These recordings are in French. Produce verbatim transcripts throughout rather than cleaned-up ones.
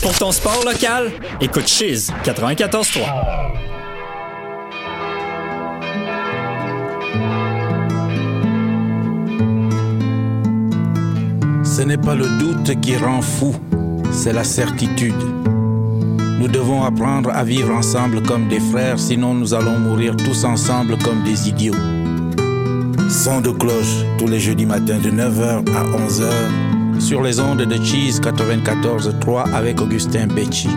Pour ton sport local, écoute Chiz quatre-vingt-quatorze trois. Ce n'est pas le doute qui rend fou, c'est la certitude. Nous devons apprendre à vivre ensemble comme des frères, sinon nous allons mourir tous ensemble comme des idiots. Son de cloche tous les jeudis matins de neuf heures à onze heures sur les ondes de Chiz quatre-vingt-quatorze trois avec Augustin Becci.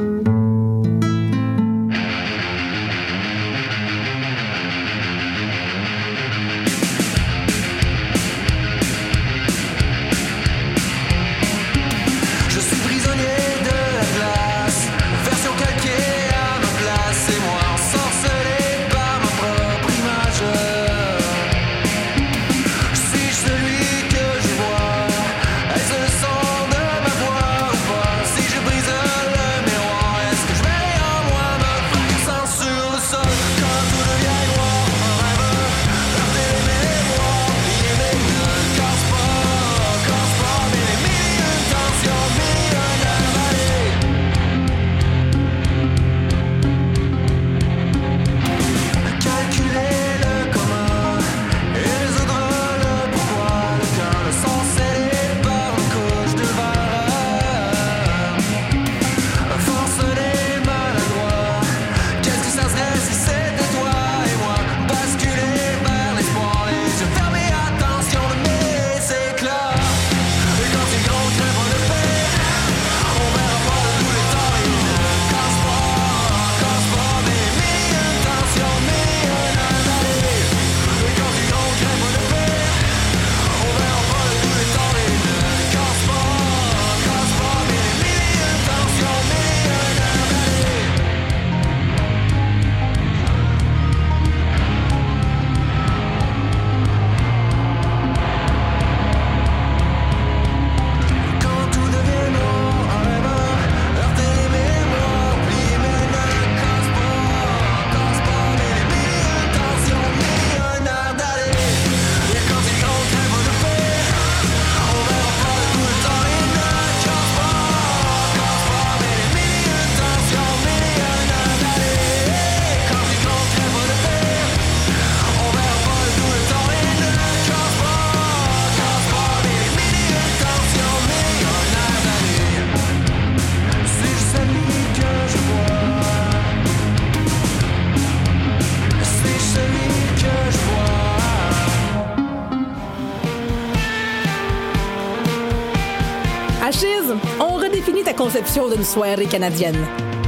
Conception d'une soirée canadienne.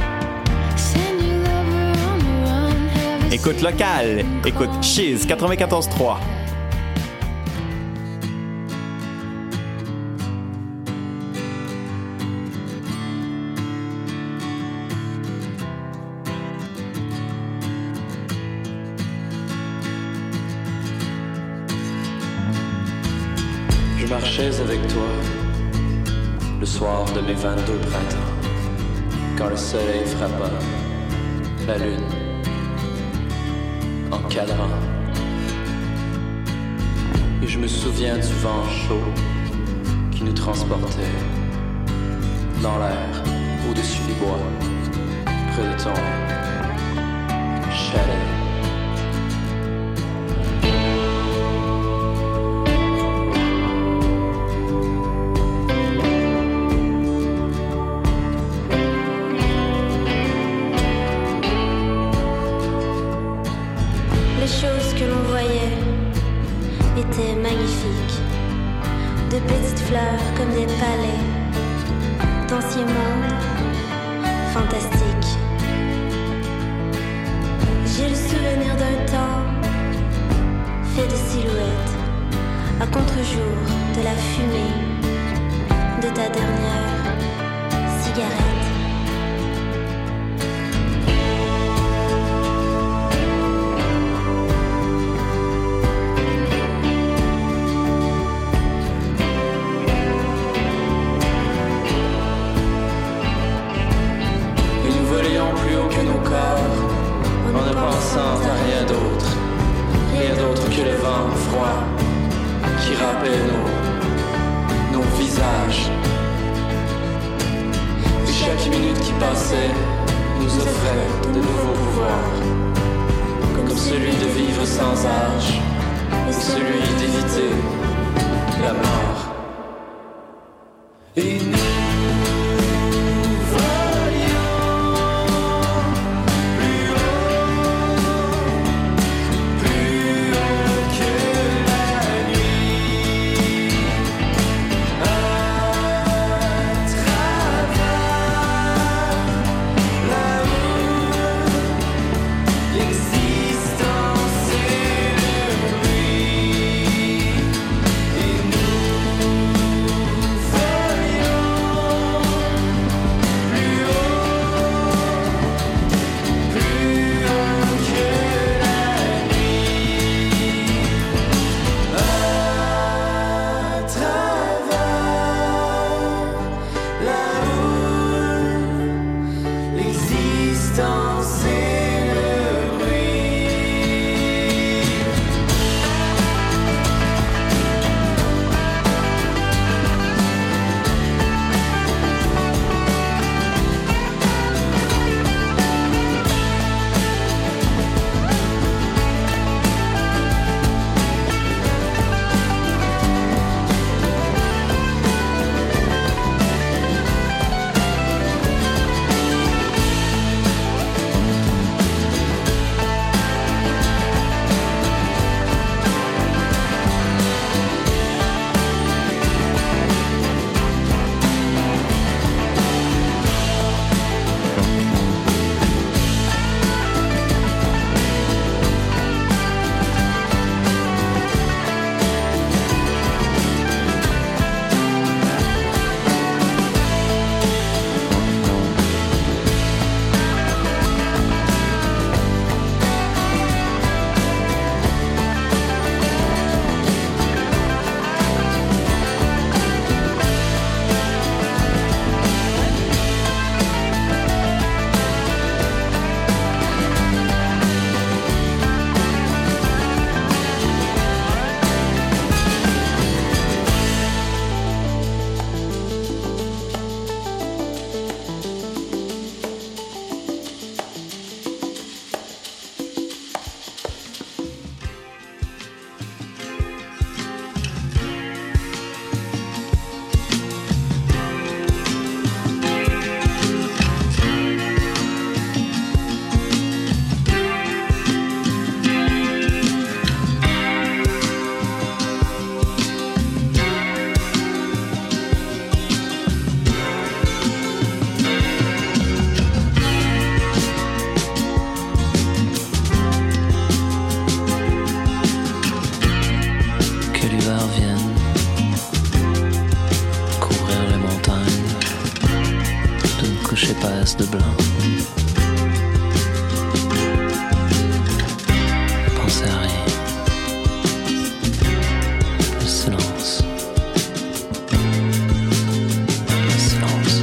Écoute local, écoute Chiz quatre-vingt-quatorze trois. Je marchais avec toi le soir de mes vingt-deux printemps, quand le soleil frappa la lune en cadran. Et je me souviens du vent chaud qui nous transportait dans l'air, au-dessus des bois, près de ton chalet. Comme des palais, d'anciens mondes fantastiques. J'ai le souvenir d'un temps fait de silhouettes, à contre-jour de la fumée de ta dernière cigarette. passé nous offrait de nouveaux pouvoirs, comme celui de vivre sans âge et celui d'éviter la mort. Et nous de blanc. Pensez à rien. Le silence. Le silence.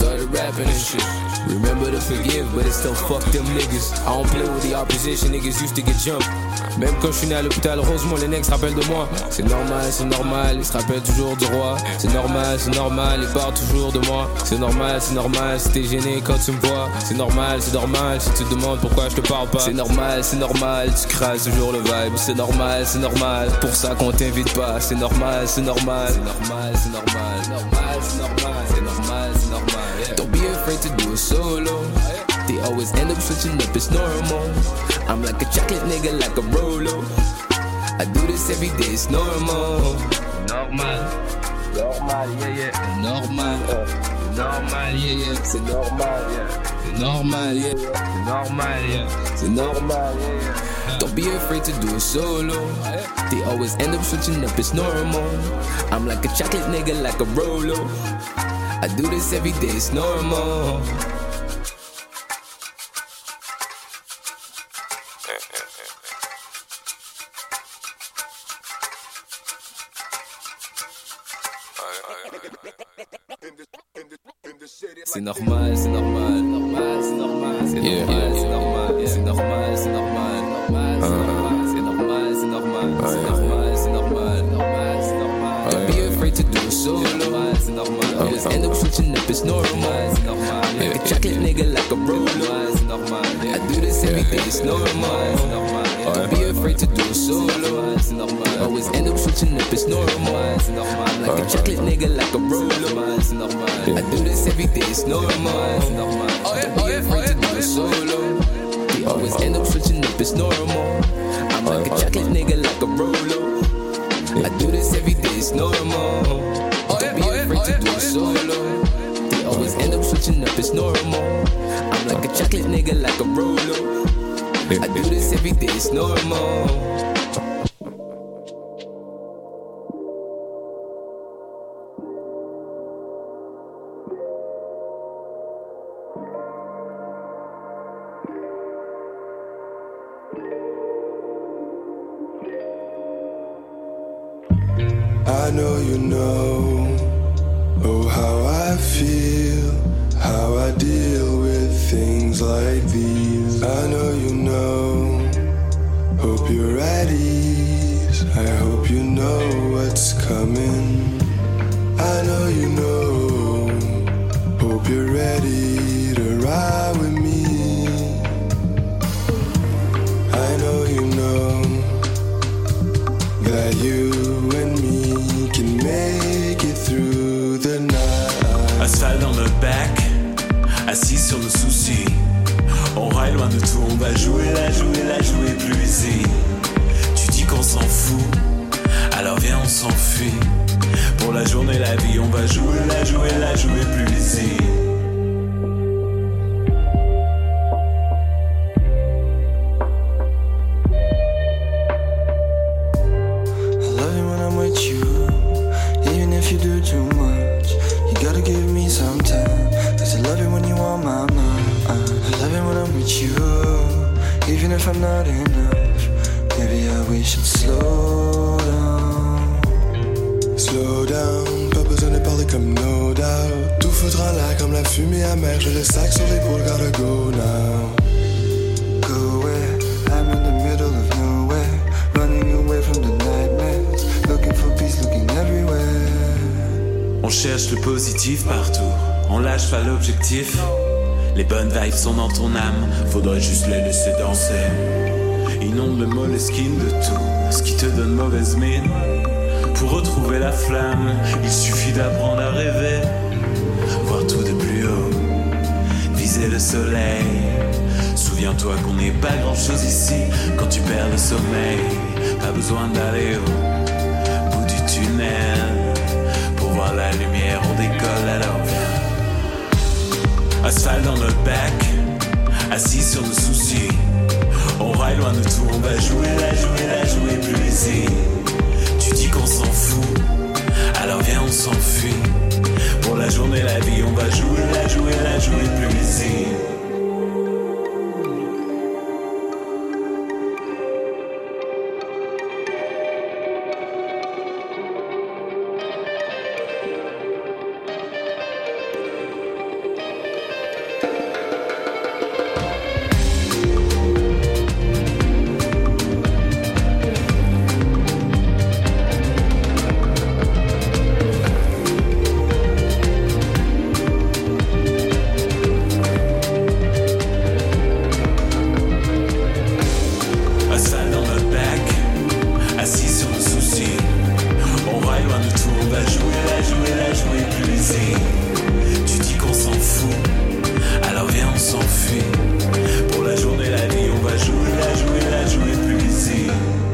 started rapping and shit. Remember to forgive, but it's still fuck them niggas. I don't play with the opposition, niggas used to get jumped. Même quand je suis né à l'hôpital, heureusement les necks se rappellent de moi. C'est normal, c'est normal, ils se rappellent toujours du roi. C'est normal, c'est normal, ils parlent toujours de moi. C'est normal, c'est normal, si t'es gêné quand tu me vois. C'est normal, c'est normal, si tu te demandes pourquoi je te parle pas. C'est normal, c'est normal, tu crases toujours le vibe. C'est normal, c'est normal, pour ça qu'on t'invite pas. C'est normal, c'est normal, c'est normal, c'est normal, normal, c'est normal, c'est normal, c'est normal. Yeah. Don't be afraid to do it solo. They always end up switching up, it's normal. I'm like a chocolate nigga, like a Rolo. I do this every day, it's normal. Normal, normal, yeah, yeah. Normal, normal, yeah, yeah. C'est normal, yeah. C'est normal, yeah. C'est normal, yeah. C'est normal, yeah, yeah. Don't be afraid to do it solo. They always end up switching up, it's normal. I'm like a chocolate nigga, like a Rolo. I do this every day, it's normal. C'est normal, c'est normal, normal, c'est normal, c'est yeah, normal, yeah, c'est normal, yeah. C'est normal, c'est normal, normal, c'est normal, c'est normal, c'est normal, c'est normal, c'est normal, normal, c'est normal. Don't be afraid to do it solo. C'est normal, always end up switching up, it's normal, c'est normal. Like a chocolate nigga, like a Rolo. C'est normal, I do this every day, it's normal, c'est normal. Don't be afraid to do it solo. C'est normal, always end up switching up, it's normal, c'est normal. Like a chocolate nigga, like a Rolo. C'est normal, I do this every day, it's normal, c'est normal. Don't be afraid to do it solo. They always end up switching up, it's normal. I'm like a chocolate nigga, like a Rolo. I do this every day, it's normal. Don't be afraid to do it solo. They always end up switching up, it's normal. I'm like a chocolate nigga, like a Rolo. I do this every day, it's normal. I know you know, oh how I feel, how I deal with things like these. I know you know, hope you're at ease, I hope you know what's coming. I know you know, hope you're ready to ride with me. I know you know, that you and me can make it through the night. Asphalte dans notre bac, assis sur nos soucis. On raille loin de tout, on va jouer la jouer la jouer plus easy. Tu dis qu'on s'en fout, alors viens on s'enfuit. Pour la journée, la vie, on va jouer la jouer la jouer plus easy. If I'm not enough, maybe I wish I'd slow down. Slow down, pas besoin de parler comme no doubt. Tout foutra là comme la fumée amère. J'ai le sac sur l'épaule, gotta go now. Go away, I'm in the middle of nowhere. Running away from the nightmares. Looking for peace, looking everywhere. On cherche le positif partout, on lâche pas l'objectif. Les bonnes vibes sont dans ton âme, faudrait juste les laisser danser. Inonde le Moleskine de tout ce qui te donne mauvaise mine. Pour retrouver la flamme, il suffit d'apprendre à rêver. Voir tout de plus haut, viser le soleil. Souviens-toi qu'on n'est pas grand chose ici quand tu perds le sommeil. Pas besoin d'aller au bout du tunnel pour voir la lumière, on décolle alors viens. Asphalte dans notre bac, assis sur nos soucis. On raille loin de tout, on va jouer la jouer la jouer plus easy. Tu dis qu'on s'en fout, alors viens on s'enfuit. Pour la journée, la vie, on va jouer la jouer la jouer plus easy. Asphalt dans notre bac, assis sur nos soucis. On ride loin de tout, on va jouer, la jouer, la jouer plus easy. Tu dis qu'on s'en fout, alors viens on s'enfuit. Pour la journée, la vie, on va jouer, la jouer, la jouer plus easy.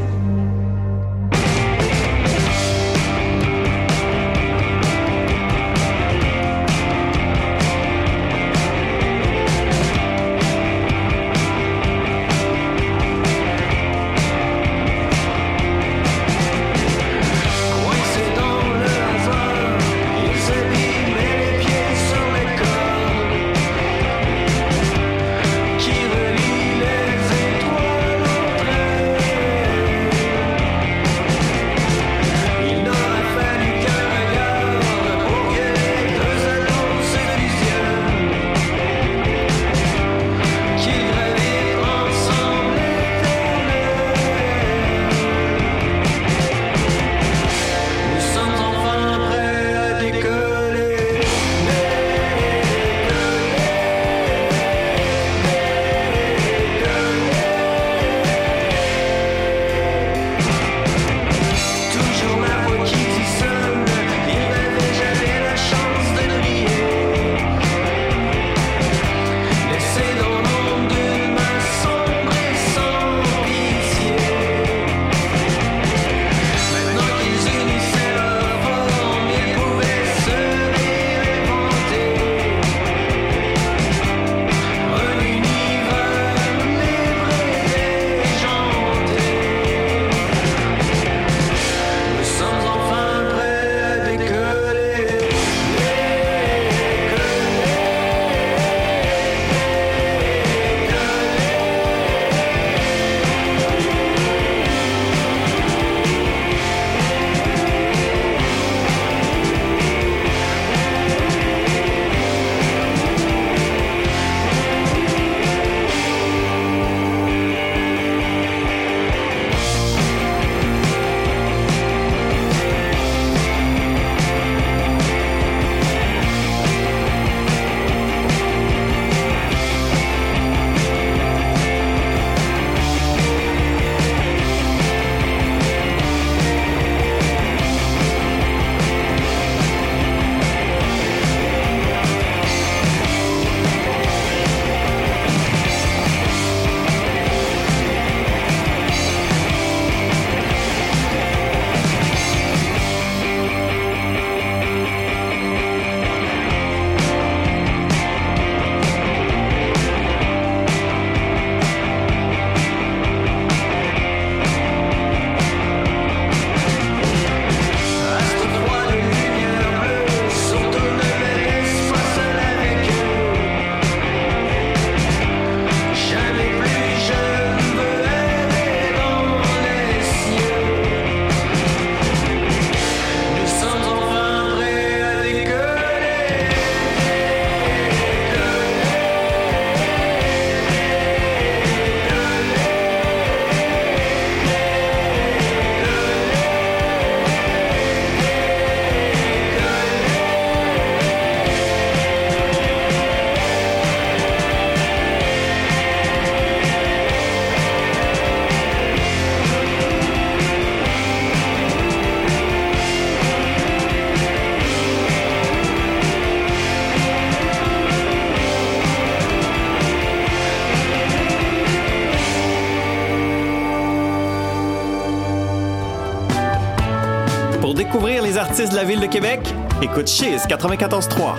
Pour découvrir les artistes de la ville de Québec, écoute Chiz quatre-vingt-quatorze trois.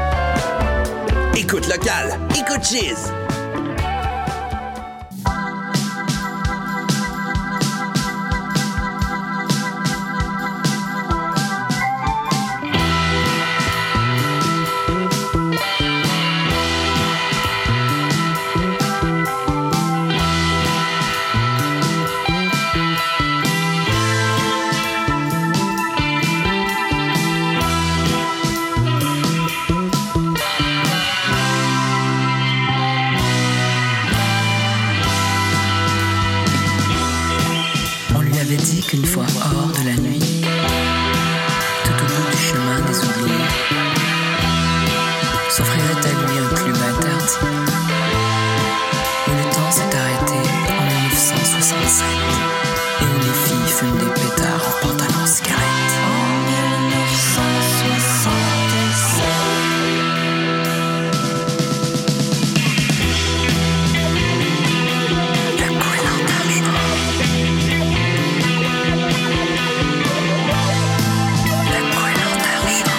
Écoute local, écoute Chiz. Qu'une fois hors de la nuit, tout au bout du chemin des oubliés, s'offrirait à lui un club interdit, où le temps s'est arrêté en mille neuf cent soixante. soixante-sept et où les filles fument des pétards en pantalon cigarette. En dix-neuf cent soixante-sept. Le brûlant d'argent. Le brûlant d'argent.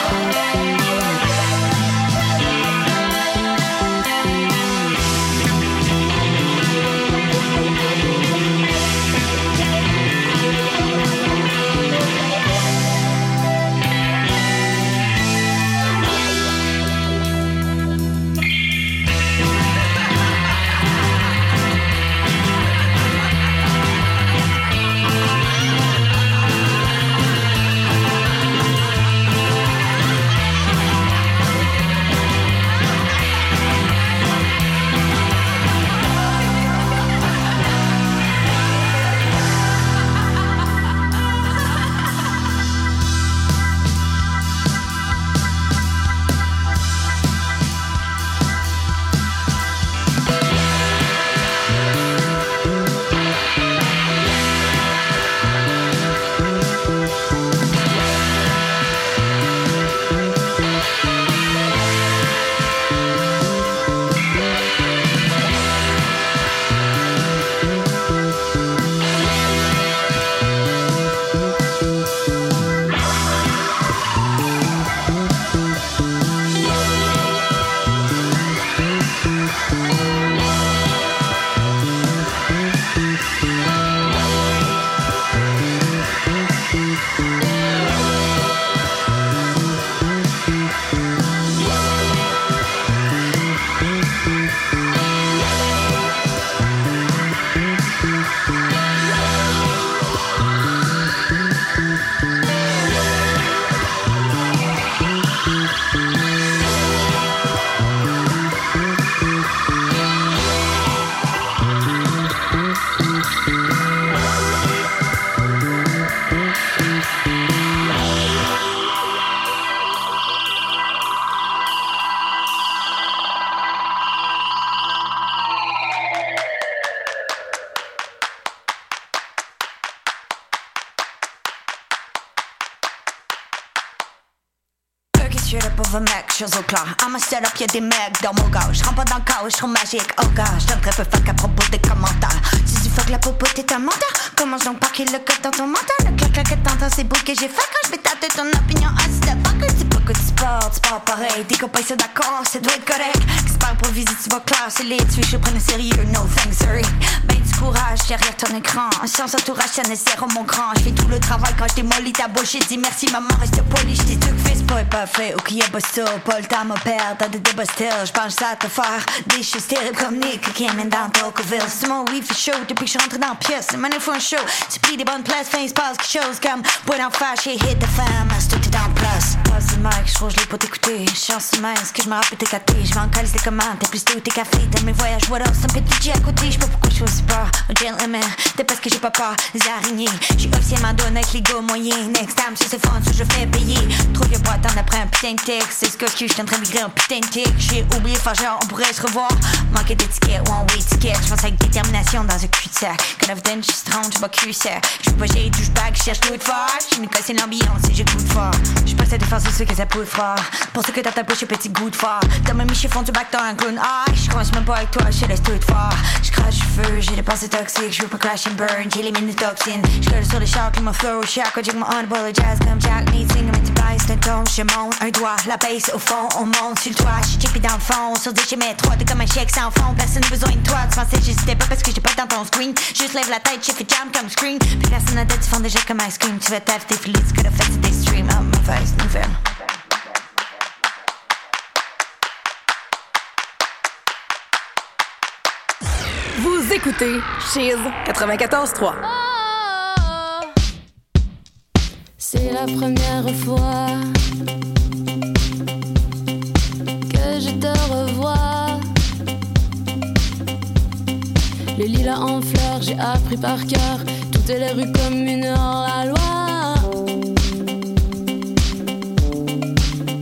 Pauvre mec, chose au clair. I'm a set up, y'a des mecs dans mon gars. J'rentre pas dans le chaos, j'suis magique, oh gars. J'donne très peu fuck à propos des commentaires. Si tu fuck la popo, t'es un menteur. Commence donc par qu'il le code dans ton mental. Le clac-clac que t'entends, c'est beau que j'ai fait quand j'vais tâter ton opinion. Ah, c'est de fuck, c'est pas que tu sports, c'est pas pareil. T'es copains, c'est d'accord, c'est doit être correct. J'espère pour visite, tu vas classer les tu je prends au sérieux, no thanks, sorry. Ben du courage derrière ton écran. Sans entourage, ça nécessaire mon grand. J'fais tout le travail quand j'démolis ta bouche. J'ai dit merci, maman, reste poli. J't'ai tout fait, c'est pas parfait. Ok, y'a pas ça, pas le temps à me perdre dans des débats style. J'pense à te faire des choses terribles comme Nick qui came in dans Tocqueville. C'est mon oui fait chaud depuis que j'rentre dans la pièce. C'est money for un show. Tu pris des bonnes places, fin il se passe quelque chose comme bois d'en fâche et hit the femme. À ce tout est en place. Passe le mic, j'crois j'l'ai pas t'écouter. Chance mince que j'me rappelle tes catés. J'vais en calice des commandes, t'es plus tôt tes cafés. T'as mes voyages, what else? Un petit G à côté. J'sais pas pourquoi j'suis aussi peur. Un gentleman, t'es parce que j'ai pas peur. Les araignées, j'suis officiellement donné avec les gars moyens. Next time, sur ces fonds, je fais payer. Trop vieux pour attendre après un putain de texte. C'est ce que j'suis en train de migrer un putain de tic. J'ai oublié de faire genre, on pourrait se revoir. Manquer d'étiquette, one way ticket. J'pense avec détermination dans un cul-de-sac. Quand I've done, j'suis strong, j'suis cul-sac. J'suis pas j'ai douchebag, j'cherche tout de fort. J'suis mis casser l'ambiance et j'écoute fort. J'suis pas cette défense de ceux que ça peut fort. Pour ceux que dans ta bouche, petit goût de fort. Dans ma miche, fond du bac, t'as un clown. Ah, j'commence même pas avec toi, j'te laisse tout de fort. J'crache du feu, j'ai des pensées toxiques. J'veux pas crash and burn, j'élimine les toxines. J'colle sur les chars, qui me flow au shack. Quand j'ai mon on-ball, le jazz comme Jack. Meeting, un petit bass, d'un ton, j'monte un doigt. La baisse au fond, on monte sur le toit. J'suis chippé dans le fond, sur des mes trois. T'es comme un chèque sans fond, personne n'a besoin de toi. Tu pensais que j'hésitais pas parce que j'ai pas dans ton screen. Juste lève la tête, j'ai fait jam comme screen. Puis personne n'a tête, tu font déjà comme ice cream. Tu vas taf, t'es feliz, tu could've fait c'était stream. Oh, mauvaise nouvelle. Vous écoutez Cheese quatre-vingt-quatorze trois. C'est la première fois que je te revois. Le lilas en fleurs, j'ai appris par cœur toutes les rues communes hors la loi.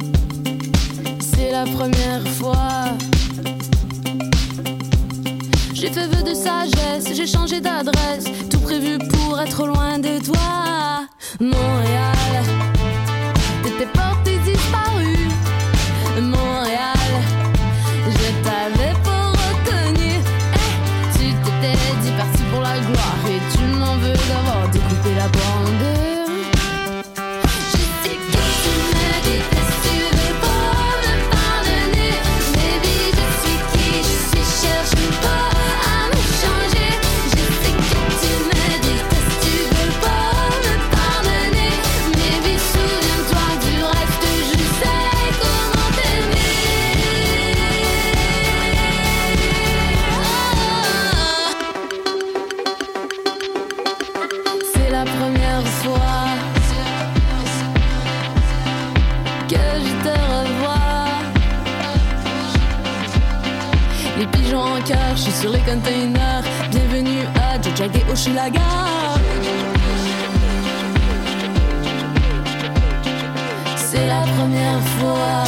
C'est la première fois. J'ai fait vœu de sagesse, j'ai changé d'adresse, tout prévu pour être loin de toi. Montréal, t'étais porté disparu. Montréal, je t'avais pas reconnu. Eh, tu t'étais dit parti pour la gloire et tu m'en veux d'avoir découpé la bande. Je sais que tu me détestes, tu veux pas me pardonner. Baby, je suis qui je suis, cherche pas à me changer. Je sais que tu me détestes, tu veux pas me pardonner. Baby, souviens-toi du reste, je sais comment t'aimer. C'est la première fois que je te revois. Les pigeons en cœur, je suis sur les containers. Bienvenue à Jajage Hochelaga. C'est la première fois.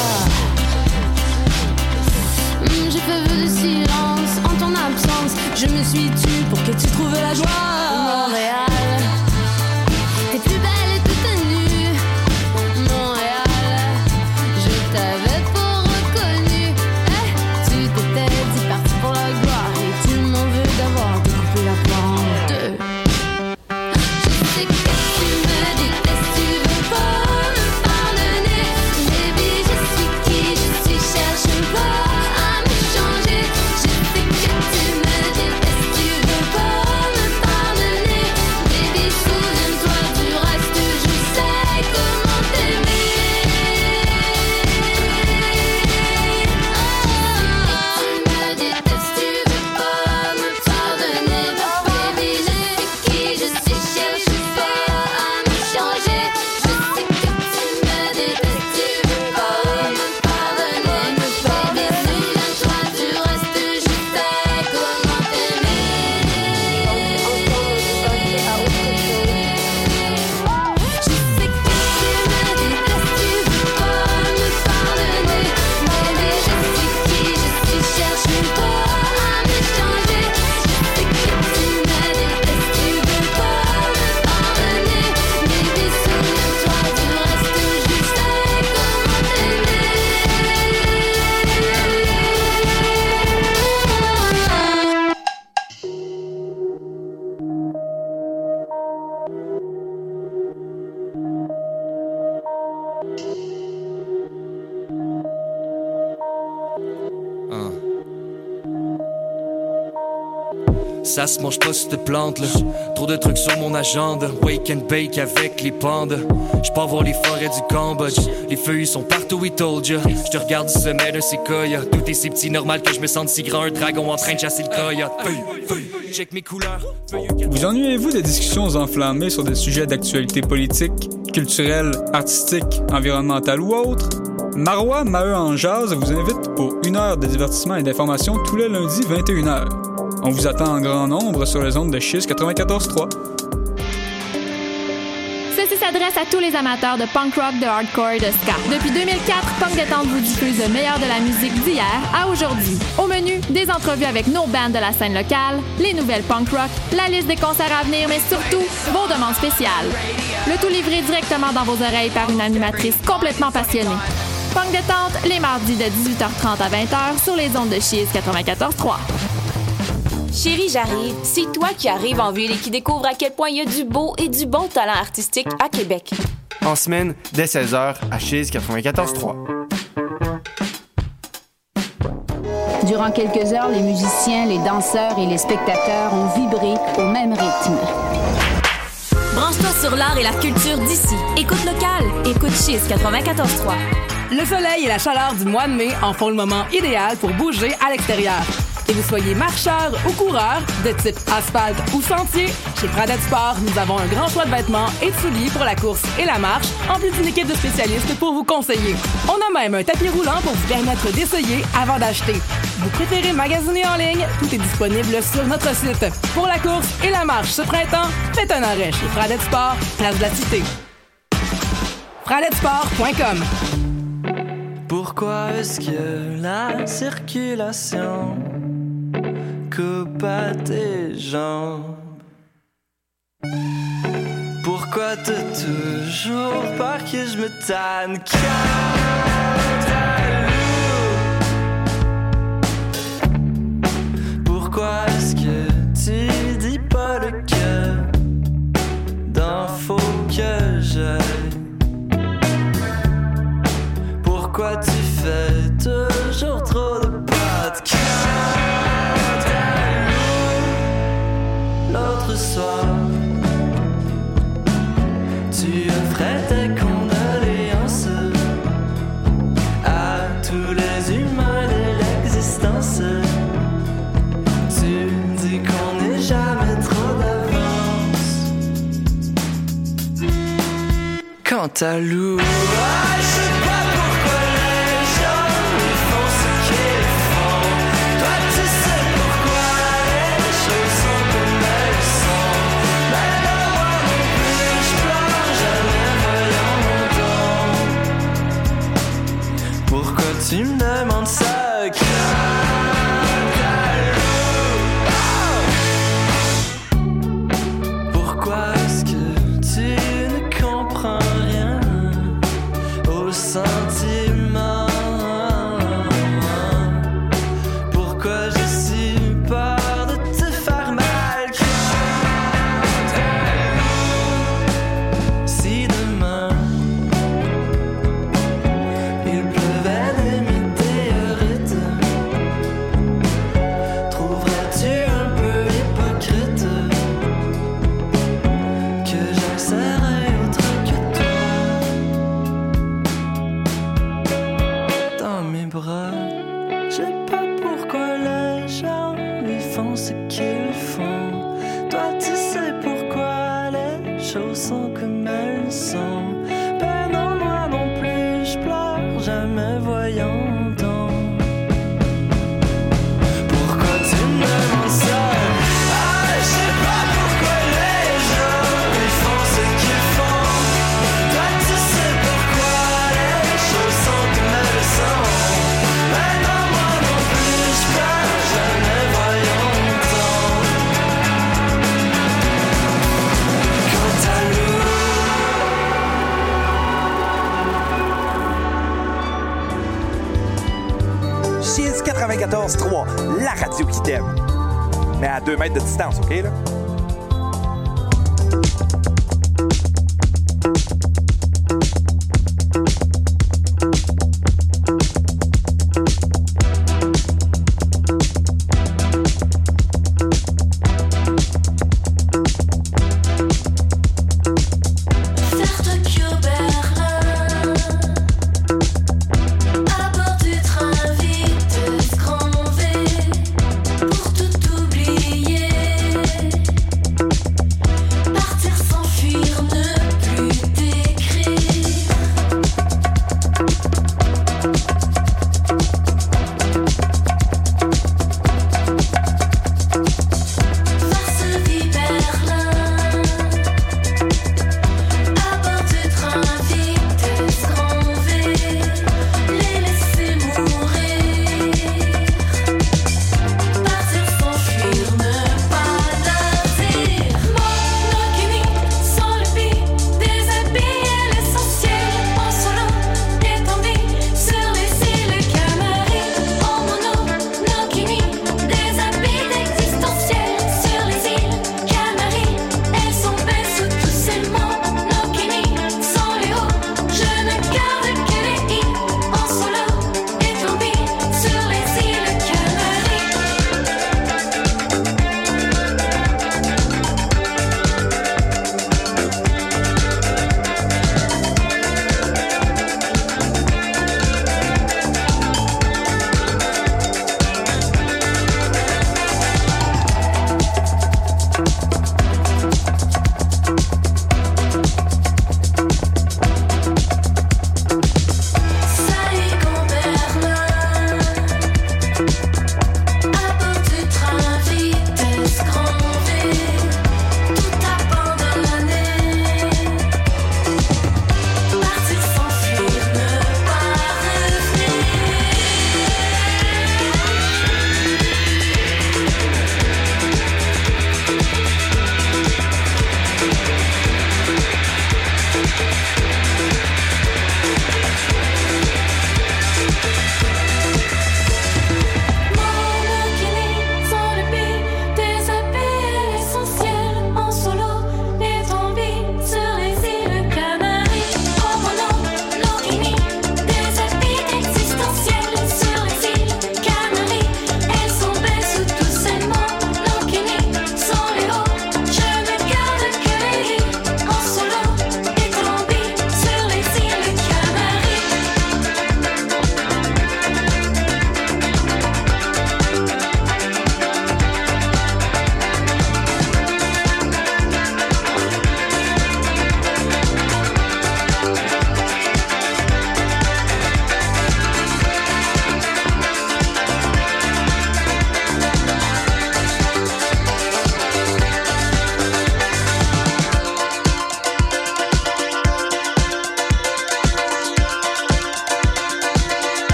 Hum, j'ai fait vœu de silence en ton absence. Je me suis tue pour que tu trouves la joie. Montréal, t'es plus belle et toute nue. Montréal, je t'avais pas reconnu. Eh, tu t'étais dit parti pour la gloire et tu m'en veux d'avoir découpé la bande. Je sais que tu me détestes, tu veux pas me pardonner. Baby, je suis qui je suis, cherche pas à me changer. Je sais que tu me détestes, tu veux pas me pardonner. Baby, souviens-toi du reste, je sais comment t'aimer. Tu me détestes, tu veux pas me pardonner. Baby, je sais qui je suis, cherche pas à me changer. Je sais que tu me détestes, tu veux pas me pardonner. Baby, souviens-toi du reste, je sais comment t'aimer. Je sais que tu me détestes, tu veux pas me pardonner. Baby, je sais qui je suis, cherche pas à me changer. Je sais que tu me détestes, tu veux pas me pardonner. Baby, souviens-toi du reste, je sais comment t'aimer. Ça se mange pas si te plantes là. Trop de trucs sur mon agenda. Wake and bake avec les pandas. J'pars voir les forêts du Cambodge. Les feuilles sont partout, we told ya. J'te regarde du sommet d'un séquoia. Tout est si petit, normal que je me sente si grand. Un dragon en train de chasser le coyote. Feuille, feuille, check mes couleurs. Vous ennuyez-vous des discussions enflammées sur des sujets d'actualité politique, culturelle, artistique, environnementale ou autre? Marois Maheu en jazz vous invite pour une heure de divertissement et d'information tous les lundis vingt et une heures. On vous attend en grand nombre sur les ondes de Chiz quatre-vingt-quatorze trois. Ceci s'adresse à tous les amateurs de punk rock, de hardcore et de ska. Depuis deux mille quatre, Punk Détente vous diffuse le meilleur de la musique d'hier à aujourd'hui. Au menu, des entrevues avec nos bands de la scène locale, les nouvelles punk rock, la liste des concerts à venir, mais surtout, vos demandes spéciales. Le tout livré directement dans vos oreilles par une animatrice complètement passionnée. Punk Détente, les mardis de dix-huit heures trente à vingt heures sur les ondes de Chiz quatre-vingt-quatorze trois. Chérie, j'arrive. C'est toi qui arrives en ville et qui découvre à quel point il y a du beau et du bon talent artistique à Québec. En semaine, dès seize heures, à Chiz quatre-vingt-quatorze trois. Durant quelques heures, les musiciens, les danseurs et les spectateurs ont vibré au même rythme. Branche-toi sur l'art et la culture d'ici. Écoute local. Écoute Chiz quatre-vingt-quatorze trois. Le soleil et la chaleur du mois de mai en font le moment idéal pour bouger à l'extérieur. Que vous soyez marcheur ou coureur, de type asphalte ou sentier, chez Pradet Sport, nous avons un grand choix de vêtements et de souliers pour la course et la marche, en plus d'une équipe de spécialistes pour vous conseiller. On a même un tapis roulant pour vous permettre d'essayer avant d'acheter. Vous préférez magasiner en ligne? Tout est disponible sur notre site. Pour la course et la marche ce printemps, faites un arrêt chez Pradet Sport, place de la Cité. pradet sport point com. Pourquoi est-ce que la circulation coupe à tes jambes? Pourquoi t'as toujours peur que je me tanne? Pourquoi est-ce que tu dis pas le cœur d'infos que j'ai? Pourquoi tu fais toujours trop de podcasts? L'autre soir, tu offrais tes condoléances à tous les humains de l'existence. Tu dis qu'on n'est jamais trop d'avance. Quant à Lou, ah, je sais pas pourquoi les gens ils font ce qu'ils font. Toi tu sais pourquoi les choses sont comme elles sont. Mais non, moi non plus, je pleure jamais, voyons donc. Pourquoi tu me demandes ça? Pourquoi est-ce que tu ne comprends rien aux sentiments? Pourquoi j'ai si peur de te faire mal? Si demain il pleuvait des météorites, trouverais-tu un peu hypocrite que j'accepterais autre que toi dans mes bras? Je sais pas pourquoi les gens ils font ce qu'ils font. Toi tu sais pourquoi les choses sont comme elles sont. Ben non, moi non plus, je pleure jamais, voyons donc. Pourquoi tu me demandes ça? Ah, je sais pas pourquoi les gens ils font ce qu'ils font. Toi tu sais pourquoi les choses sont comme elles sont. Ben non, moi non plus, je pleure jamais, voyons donc. Quant à Lou, Chiz quatre-vingt-quatorze trois, la radio qui t'aime. Mais à deux mètres de distance, OK, là? Faire Tokyo Berlin, à bord du train vite scranvé, pour tout oublier.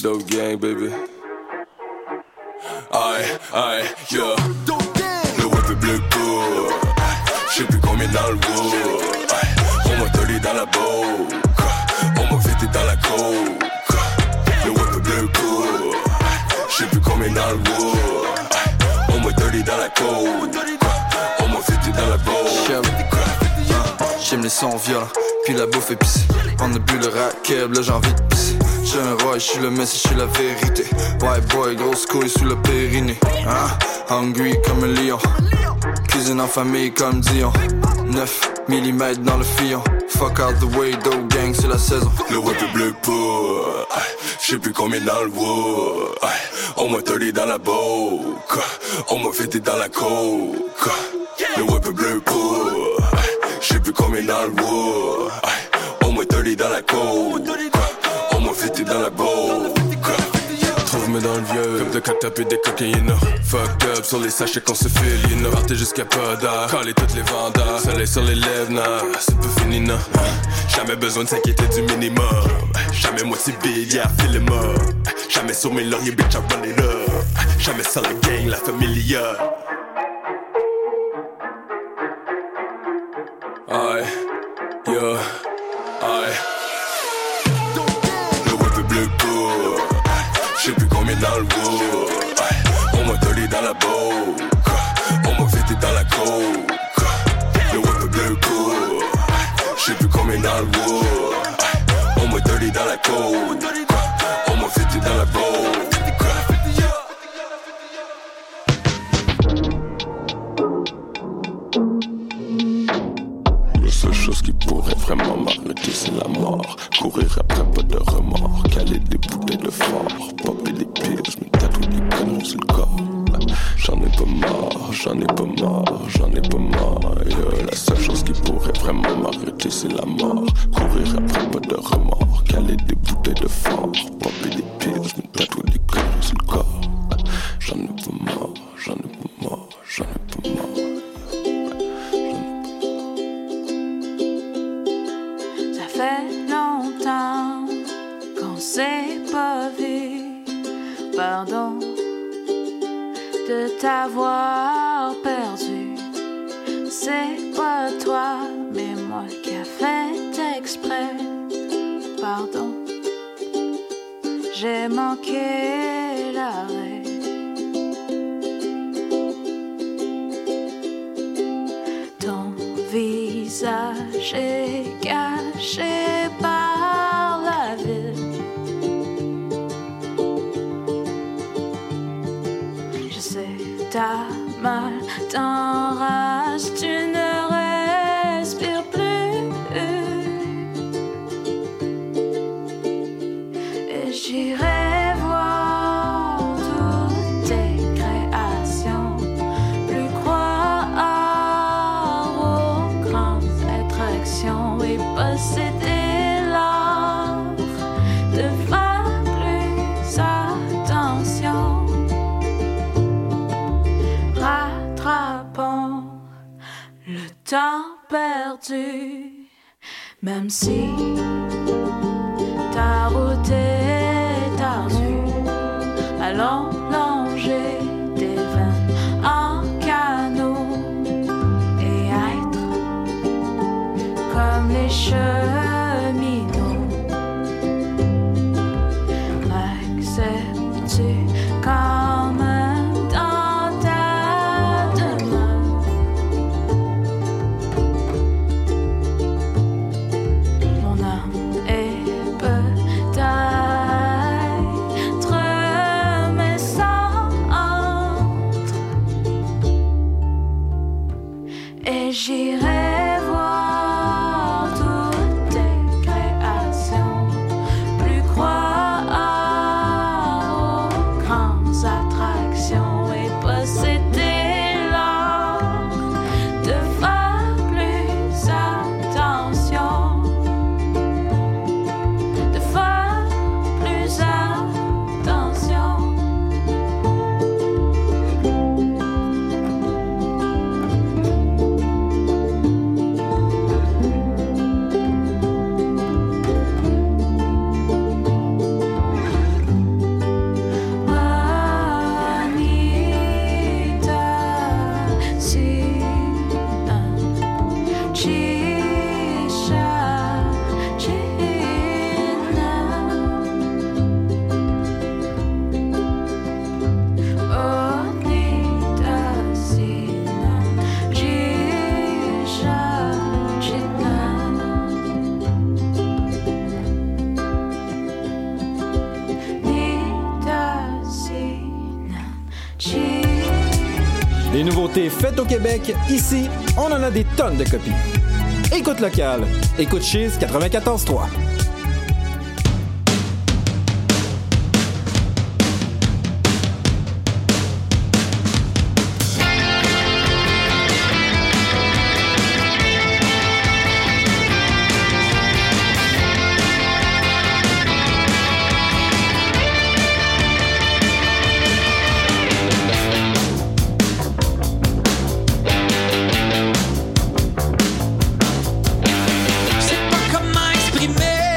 Dope gang, baby. Aïe, aïe, yo. Le web est bleu pour. J'sais plus combien dans le bout. On m'a tolé dans la boue. On m'a fêté dans la coke. Le web est bleu pour. J'sais plus combien dans le bout. On m'a tolé dans la coke. On m'a fêté dans la boue. J'aime les sons violents, puis la bouffe épicée. On a bu le racket, là j'ai envie de pisser. J'suis un roi, j'suis le messie, j'suis la vérité. White boy, grosse couille sous le périnée. Hein? Hungry comme un lion. Cuisine en famille comme Dion. neuf millimètres dans le fillon. Fuck out the way, dope gang, c'est la saison. Le web est bleu pour. J'sais plus combien dans le wood. On m'a tolé dans la boque. On m'a fêté dans la coke. Le web est bleu pour. J'sais plus combien dans le wood. On m'a tolé dans la côte. On m'a fêté dans la boque. Trouve-moi dans le vieux comme de catap et des cocaïnes. Fucked up sur les sachets qu'on se file. Y'en a parté jusqu'à pas d'art. Caler toutes les vendeurs. Soleil sur les lèvres, nah, c'est pas fini, non. Jamais besoin de s'inquiéter du minimum. Jamais motivé, yeah, feel it up. Jamais sur mes lauriers, bitch, I run it up. Jamais sans la gang, la familia. Aïe, yo, aïe. Le web est bleu pour. J'sais plus combien dans le wood. On m'a tolé dans la boque. On m'a fêté dans la coke. Le web est bleu pour. J'sais plus combien dans le wood. On m'a tolé dans la coke. On m'a fêté dans la boque. La seule chose qui pourrait vraiment m'arrêter, c'est la mort. Courir après pas de remords. Caler des bouteilles de fort. Popper des pills, me tatouer des canons sur le corps. J'en ai pas marre, j'en ai pas marre, j'en ai pas marre. Yeah. La seule chose qui pourrait vraiment m'arrêter, c'est la mort. Courir après pas de remords. Caler des bouteilles de fort. Popper des pills, me tatouer des canons sur le corps. J'en ai pas marre, j'en ai pas marre, j'en ai pas marre. Ça fait longtemps qu'on s'est pas vu. Pardon de t'avoir perdu. C'est pas toi, mais moi qui a fait exprès. Pardon, j'ai manqué l'arrêt. Ton visage est caché par la ville. Je sais, t'as mal, t'enrages, tu ne respires plus. Et j'irai voir toutes tes créations, plus croire aux grandes attractions et posséder l'art de faire plus attention. Rattrapons le temps perdu, même si ta route est ardue. Allons longer des veines en canot et être comme les cheminots. M'acceptes-tu quand même dans ta demeure? Mon âme est peut-être cheap. Des nouveautés faites au Québec, ici, on en a des tonnes de copies. Écoute local, écoute Chiz quatre-vingt-quatorze trois. Je sais pas comment exprimer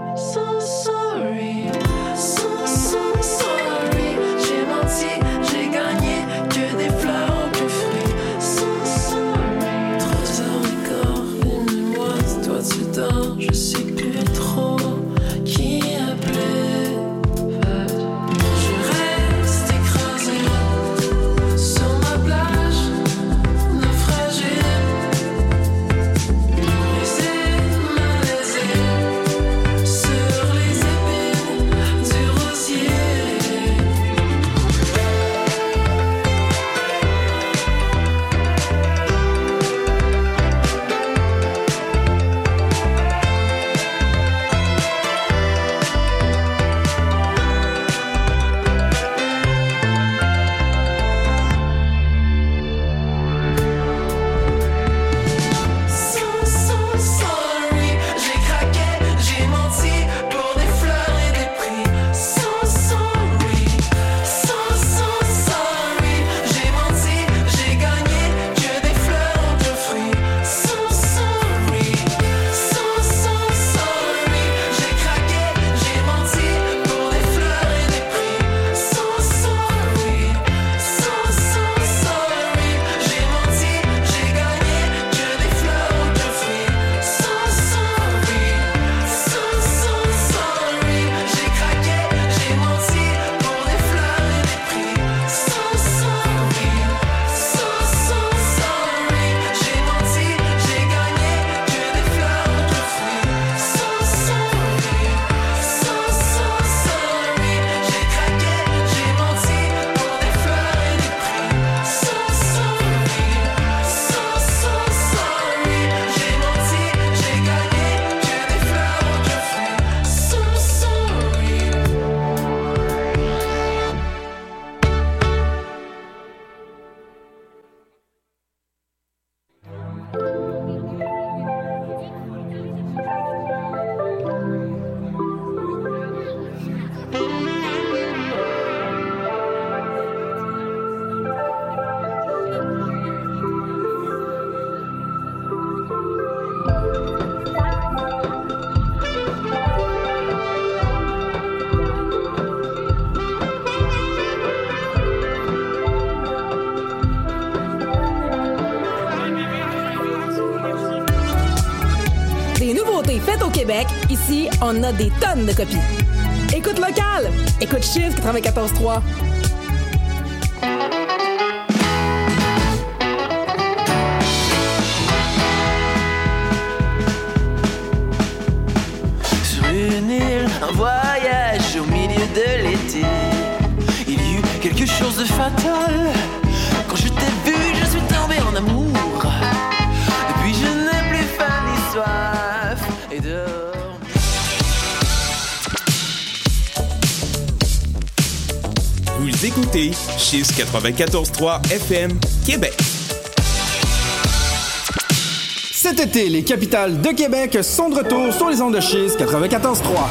So sorry, so so sorry. J'ai menti, j'ai gagné que des fleurs que fruits. So sorry. Trois heures et quart, une moite, toi tu dors, je sais plus trop qui appelait. Je reste écrasé sur ma plage, naufragé, brisé, malaisé, sur les épines du rosier. So, so sorry, j'ai craqué, j'ai menti pour des fleurs et des prix. So sorry, so so sorry, j'ai menti, j'ai gagné que des fleurs de fruits. So sorry, so so sorry, j'ai craqué, j'ai menti pour des fleurs et des prix. So sorry, so so sorry, j'ai menti, j'ai gagné que des fleurs de fruits. So sorry, so so sorry, j'ai craqué, j'ai menti pour des fleurs et des prix. So sorry, so so sorry, j'ai menti, j'ai gagné que des fleurs de fruits. So sorry, so so sorry, j'ai craqué, j'ai menti pour des fleurs et des prix. So sorry, so so sorry, j'ai menti, j'ai gagné que des fleurs de fruits. So sorry. Des nouveautés faites au Québec, ici, on a des tonnes de copies. Écoute locale, écoute Chiz quatre-vingt-quatorze trois. Sur une île, un voyage au milieu de l'été. Il y eut quelque chose de fatal. Quand je t'ai vu, je suis tombé en amour. Depuis, je n'ai plus faim ni soif. Et dehors. Vous écoutez Chiz quatre-vingt-quatorze trois F M Québec. Cet été, les capitales de Québec sont de retour sur les ondes de Chiz quatre-vingt-quatorze trois.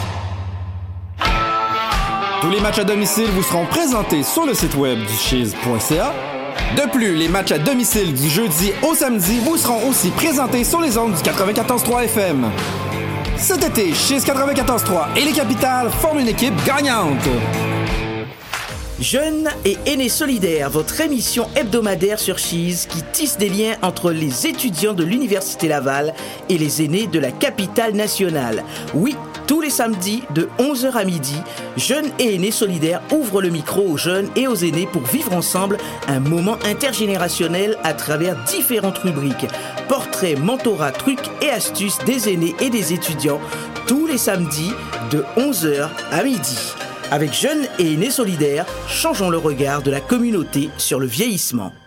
Tous les matchs à domicile vous seront présentés sur le site web du chiz point c a. De plus, les matchs à domicile du jeudi au samedi vous seront aussi présentés sur les ondes du quatre-vingt-quatorze trois F M. Cet été, Chiz quatre-vingt-quatorze trois et les capitales forment une équipe gagnante. Jeunes et aînés solidaires, votre émission hebdomadaire sur Chiz qui tisse des liens entre les étudiants de l'Université Laval et les aînés de la capitale nationale. Oui, tous les samedis de onze heures à midi, Jeunes et aînés solidaires ouvrent le micro aux jeunes et aux aînés pour vivre ensemble un moment intergénérationnel à travers différentes rubriques. Portraits, mentorat, trucs et astuces des aînés et des étudiants tous les samedis de onze heures à midi. Avec Jeunes et aînés solidaires, changeons le regard de la communauté sur le vieillissement.